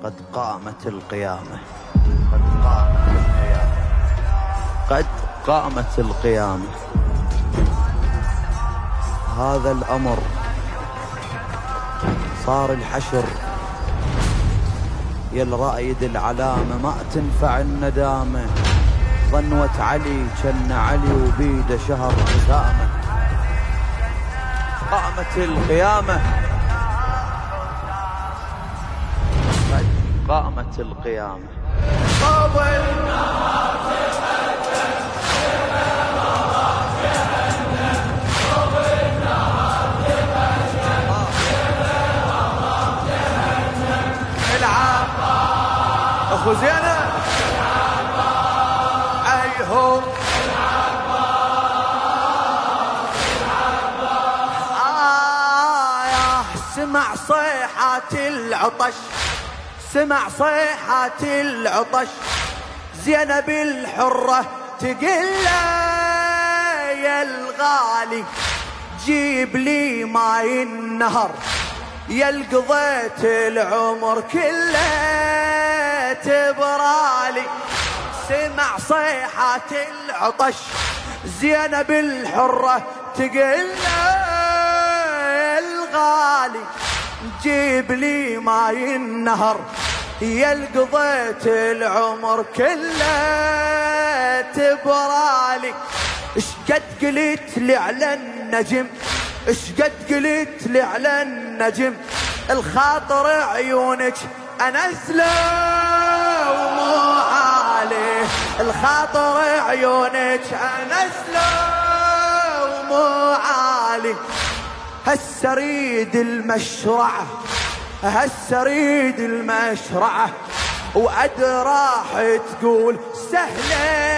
قد قامت القيامة، قد قامت القيامة، قد قامت القيامة. هذا الأمر صار الحشر، يا الرائد العلامة ما تنفع الندامة. ظنوة علي كن علي وبيده شهر أسامة. قامت القيامة، قد قامت القيامة. اخو زينب ايهو سمع صيحة العطش، سمع صيحة العطش. زينب الحرة تقول يا الغالي جيب لي ماي النهر، يا قضيت العمر كله تبرالي. سمع صيحة العطش، زينب الحرة تقول يا الغالي جيب لي ماي النهر، يا قضيت العمر كله تبرالي. اشقد قلت لي على النجم، اشقد قلت لي على النجم، الخاطر عيونك انزله ومو عليه، الخاطر عيونك انزله ومو عليه. هسه اريد المشرعه، هسه اريد المشرعه، وادري راح تقول سهله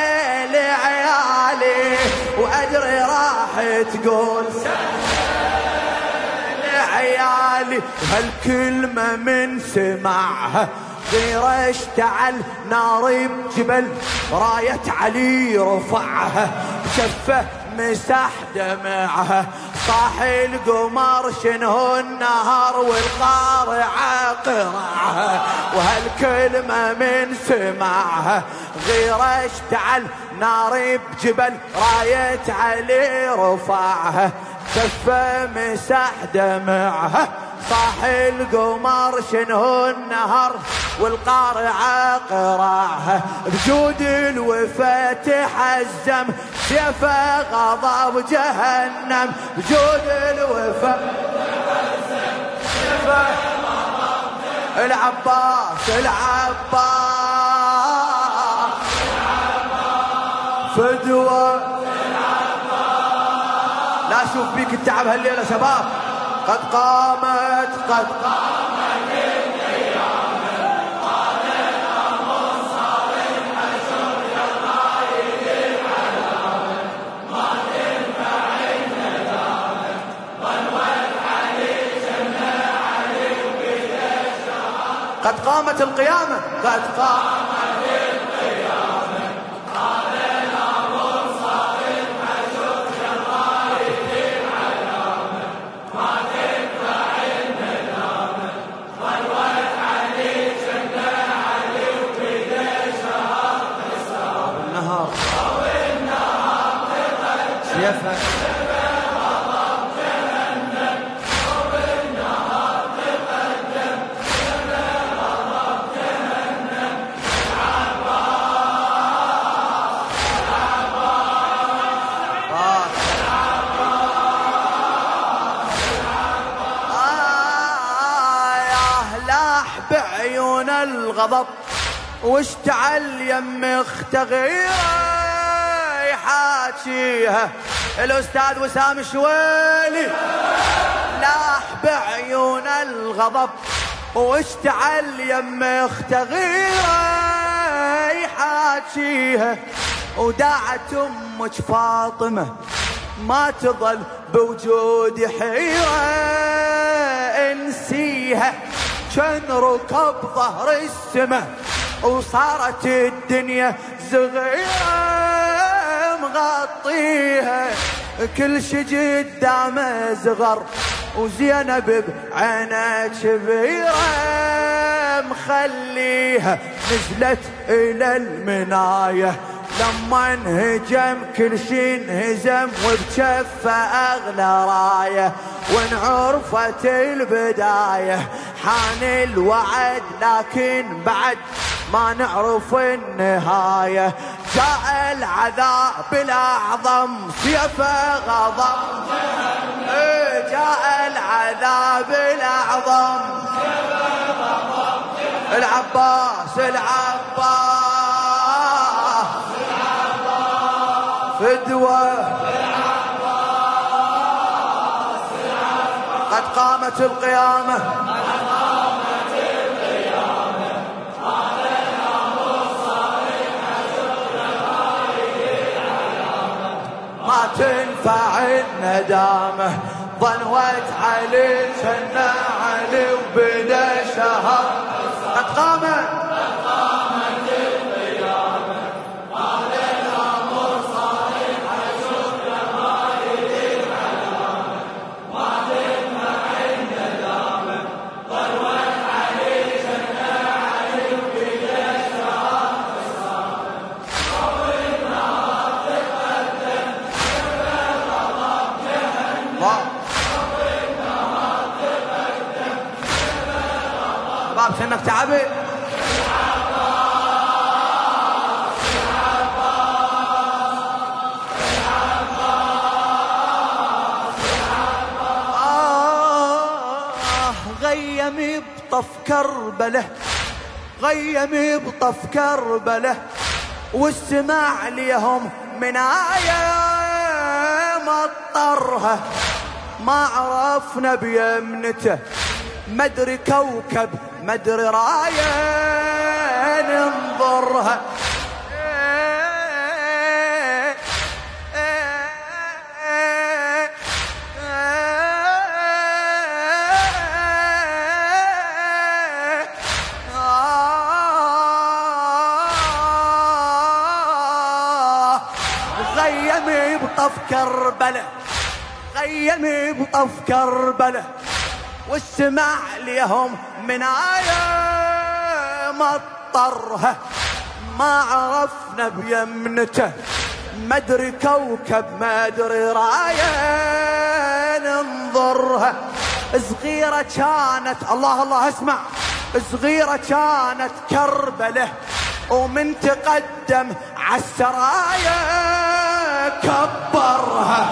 لعيالي، وادري راح تقول سهله لعيالي. وهالكلمه من سمعها غير اشتعل نار بجبل، راية علي رفعها شفه مسح دمعها. صاح القمر شنه النهر والقارعة قرعها، وهالكلمة من سمعها غير اشتعل نار بجبل، راية علي رفعها شفه مسح دمعها. صاح القمر شنه النهر والقارعة قرعها، بجود الوفا تحزم سيفه غضب جهنم، بجود الوفا تحزم سيفه غضب جهنم. العباس العباس فدوى العباس. لا اشوف بيك التعب هالليلة شباب. قد قامت، قد قامت القيامة، قال الأمر صار الحشر، يا الرائد العلامة ما تنفع الندامة. ظنوة علي جنة علي وبيده الشهر. قد قامت القيامة، قد قامت القيامة، قال الأمر صار الحشر، يا الرائد العلامة ما تنفع الندامة. ظنوة علي جنة علي وبيده الشهر حساب النهار، والنهار تقدم سيفه غضب جهنم، والنهار تقدم سيفه غضب جهنم. العباس العباس لاح بعيون الغضب واشتعل يم اختغيره يحاكيها الاستاذ وسام شويلي. لاح بعيون الغضب واشتعل يم اختغيره يحاكيها، وداعت امك فاطمه ما تظل بوجود حيره انسيها. كان ركب ظهر السماء وصارت الدنيا صغيرة مغطيها، كل شي قدامه صغر وزينب بعينه كبيرة خليها نزلت إلى المناية، لما انهجم كل شي انهزم وبجفه أغلى راية، وان عرفت البداية حان الوعد لكن بعد ما نعرف النهاية. جاء العذاب الأعظم سيفه غضب، جاء العذاب الأعظم العباس فدوة قد قامت القيامة، ما تنفع الندامة. ظنوت علي سنة علي وبدا شهر، قد قامت القيامة، قال الأمر صالح شكر ما يدين علامة، ما تنفع الندامة. ظنوت علي سنة علي وبدا شهر باب سنك تعبي غيمي بطف كربله، غيمي بطف كربله، والسماع ليهم من آية مطرها، ما عرفنا بيمنته مدري كوكب مدري راية ننظرها. غيمي بطف كربله، غيمي بطف كربله، والسماع ليهم من آية مطرها، ما عرفنا بيمنته مدري كوكب مدري راية ننظرها. صغيرة كانت الله الله اسمع، صغيرة كانت كربله، ومن تقدم عالسرايا كبرها.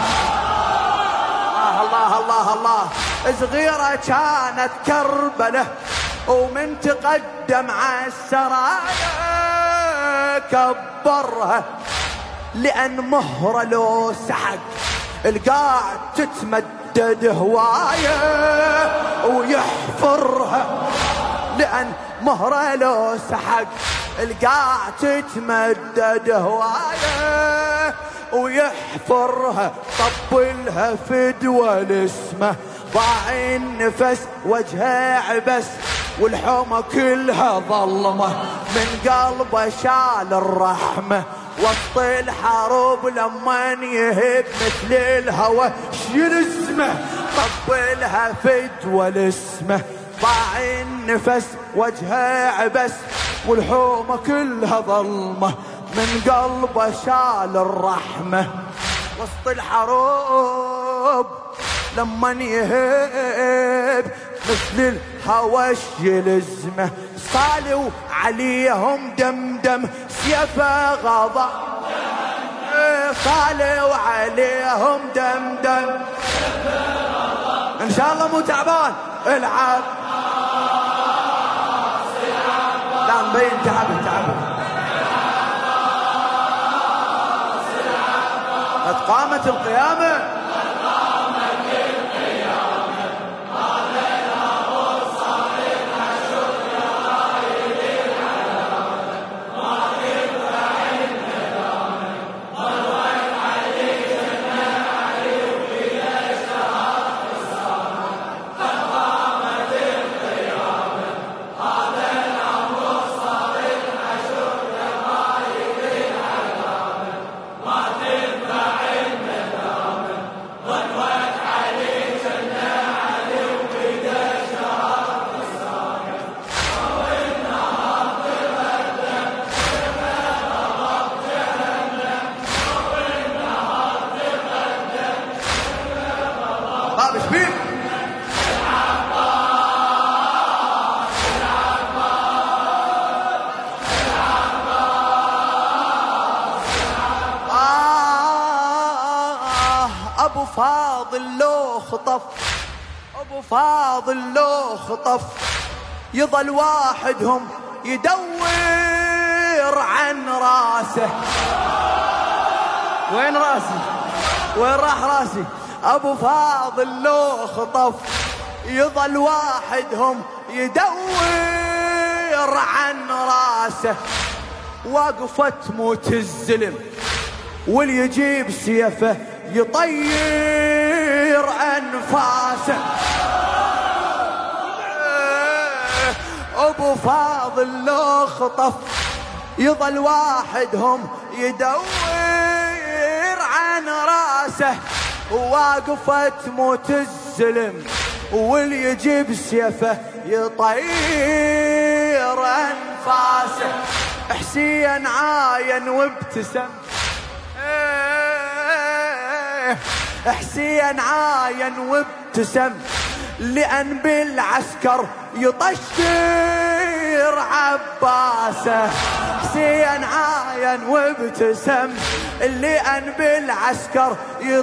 الله الله الله، صغيرة كانت كربله، ومن تقدم عالسرايا كبرها، لأن مهرة لو سحق القاع تتمدد هواية ويحفرها، لأن مهرة لو سحق القاع تتمدد هواية ويحفرها. طبلها فدوة لاسمه، ضاع النفس وجهه عبس، والحومة كلها ظلمة، من قلبه شال الرحمة، وسط الحروب لما يهب مثل الهوى شيل اسمه. طبلها فدوة لاسمه، ضاع النفس وجهه عبس، والحومة كلها ظلمة، من قلبه شال الرحمة، وسط الحروب لما يهب مثل الهوى يلزمه. صالوا عليهم دمدم سيفه غضب، صالوا عليهم دمدم ان شاء الله مو تعبان العب، لا مبين تعب. قد قامت القيامة، فاضل لو خطف، ابو فاضل لو خطف، يظل واحدهم يدور عن راسه. وين راسي؟ وين راح راسي؟ ابو فاضل لو خطف، يظل واحدهم يدور عن راسه. واقفة تموت الزلم واللي يجيب سيفه يطير انفاسه. ابو فاضل لو خطف، يظل واحدهم يدور عن راسه. واقفة تموت الزلم واللي يجيب سيفه يطير انفاسه. حسين عاين وابتسم، حسين عاين وابتسم، لأن بالعسكر يطشر عباسه. حسين عاين وابتسم، لأن بالعسكر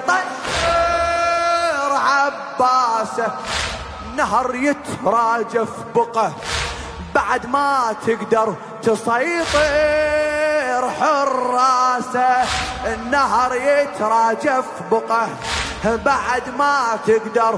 يطشر عباسه. نهر يتراجف بقه بعد ما تقدر تسيطر حراسه. النهر يتراجف بقه بعد ما تقدر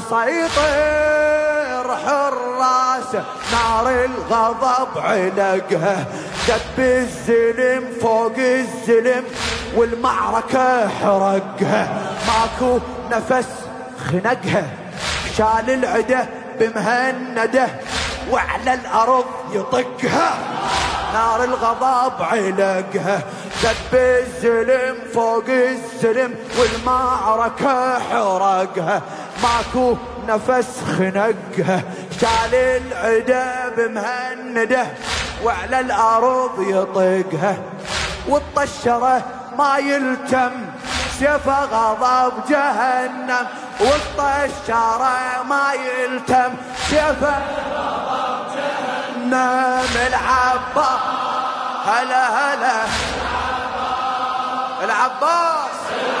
تسيطر حراسه. نار الغضب علقها دب الزلم فوق الزلم والمعركة حرقها. ماكو نفس خنقها، شال العده بمهنده وعلى الأرض يطقها. نار الغضب علقها دب الزلم فوق الزلم والمعركة حرقها. ماكو نفس خنقها، شال العدا بمهنده وعلى الأرض يطقها. والطشرة ما يلتم سيف غضب جهنم، والطشرة ما يلتم سيف غضب جهنم. العباس هلا هلا العباس،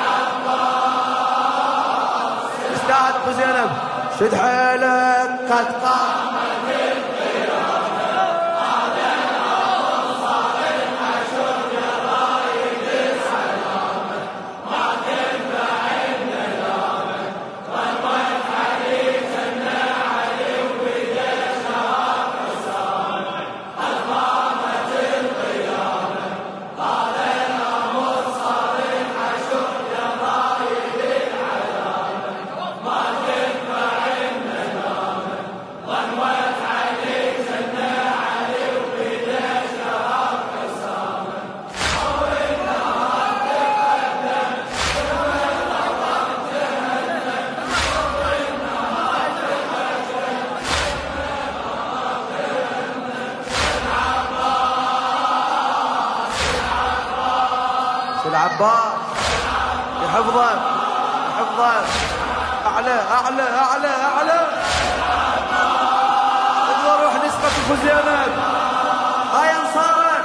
استاذ ابو زينب شد حيلك قد قامت القيامة. هذا الأنصار الحشد رايد السلامة، ما تنفع الندامة. ظلمت حديث علي وبدا شراب حسامة. قد قامت القيامة، هذا الأنصار الحشد رايد العلامة، ما تنفع الندامة. ظلمت حديث علي وبدا شراب حسامة. العباس يحفظك يحفظك، اعلى اعلى اعلى اعلى. ادوى روح نسبة ابو زينب، هاي انصارك.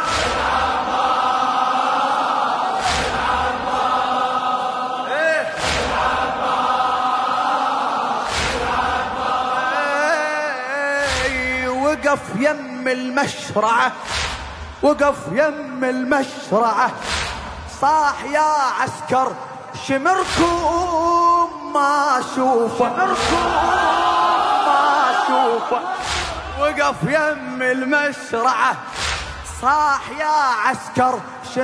ايه وقف يم المشرعة، وقف يم المشرعة. صاح يا عسكر شمركم ما اشوفه، شمركم ما اشوفه. وقف يم المشرعة صاح يا عسكر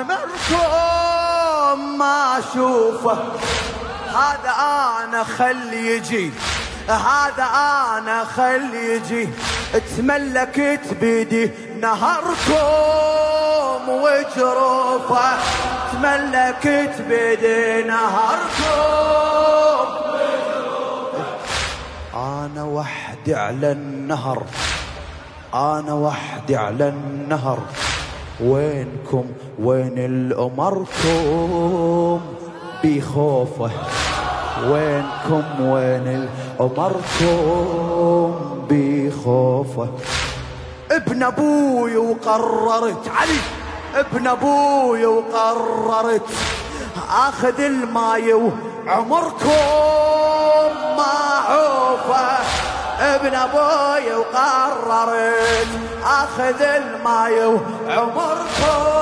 شمركم ما اشوفه. هذا انا خل يجي، هذا انا خل يجي. تملكت بيدي نهركم وجروفه، تملكت بيدي نهركم. انا وحدي على النهر، انا وحدي على النهر. وينكم وين الامركم بخوفه؟ وينكم وين الامركم بخوفه؟ ابن ابوي وقررت علي، ابن ابوي وقررت اخذ الماي عمركم ما عوفه ابن ابوي وقررت اخذ الماي وعمركم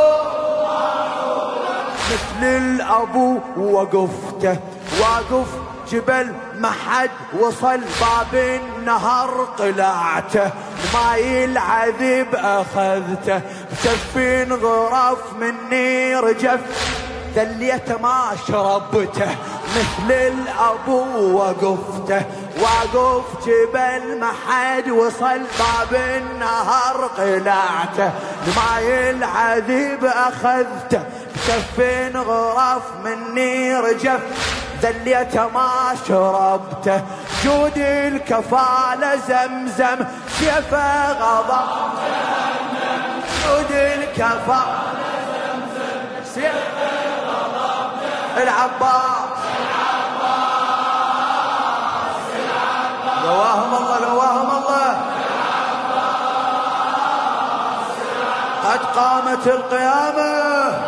مثل الابو وقفته واقف جبل ما حد وصل باب النهر قلعته الماي العذب اخذته بشفين غرف مني رجف دليته ما شربته مثل الابو وقفته واقف جبل ما حد وصل باب النهر قلعته الماي العذب اخذته بشفين غرف مني رجف دليته ما شربته جود الكفالة زمزم سيفه غضب جود الكفالة زمزم سيفه غضب العباس قواهم الله قواهم الله قد قامت القيامة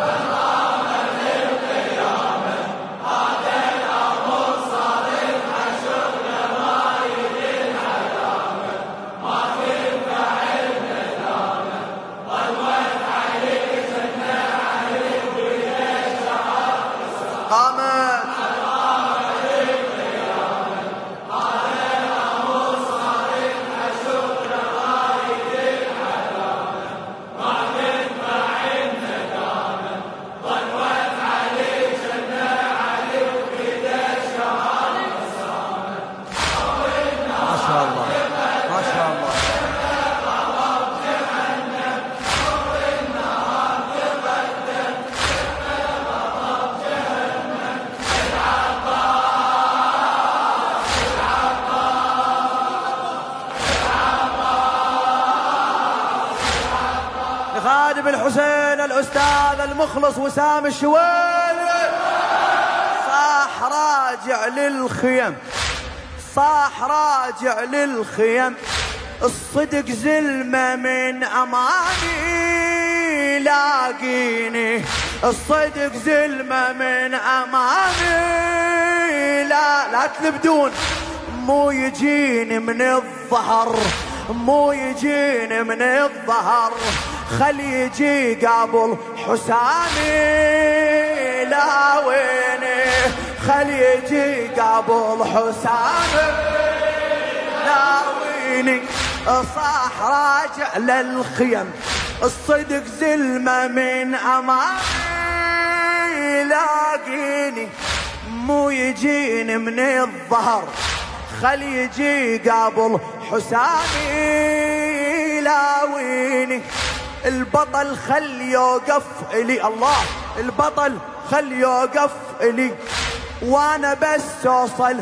خادم الحسين الأستاذ المخلص وسام الشويلي صاح راجع للخيم صاح راجع للخيم الصدق زلمة من أمامي لاقيني الصدق زلمة من أمامي لا تلبدون مو يجيني من الظهر مو يجيني من الظهر خل يجي قبل حسامي لا ويني خل يجي قبل حسامي لا ويني صاح راجع للخيم الصدق زلمة من أمامي لاقيني مو يجيني من الظهر خل يجي قبل حسامي لا ويني البطل خل يوقف لي الله البطل خل يوقف لي وانا بس اوصل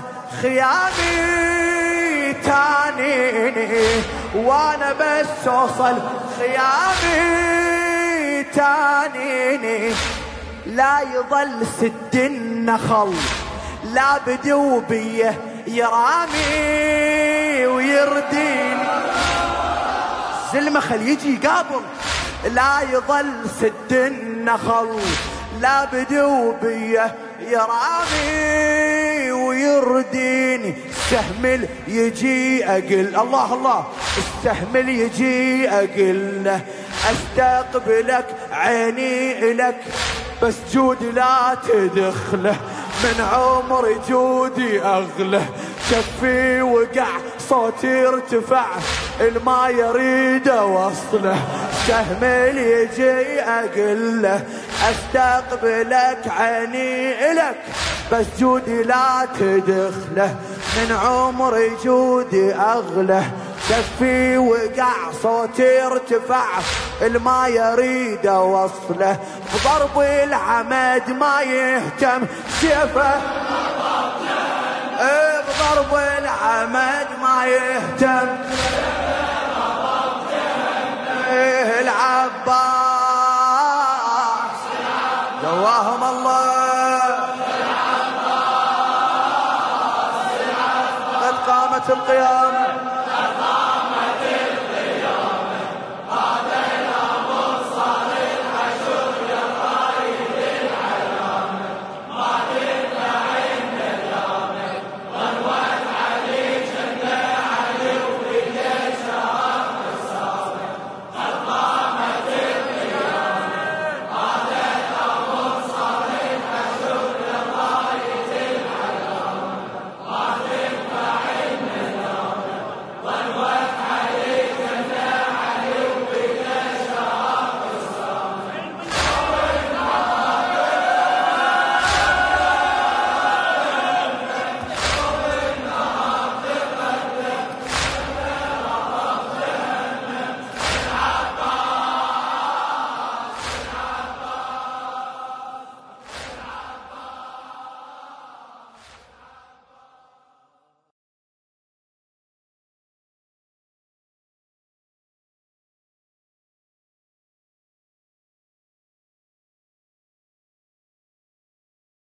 خيامي تانيني وانا بس اوصل خيامي تانيني لا يظل سد النخل لا بدو بيه يرامي ويرديني زلمة خل يجي قابل لا يظل سد النخل لا بدو بيه يرامي ويرديني السهم يجي اقل الله الله السهم يجي اقله استقبلك عيني الك بس جودي لا تدخله من عمري جودي اغله شفي وقع صوتي ارتفع الما يريد اوصله سهم يجي اقله استقبلك عيني الك بس جودي لا تدخله من عمري جودي اغله شفي وقع صوتي ارتفع الما يريد اوصله بضرب العمد ما يهتم سيفه بضرب العمد ما يهتم العباس قواهم الله قد قامت القيامة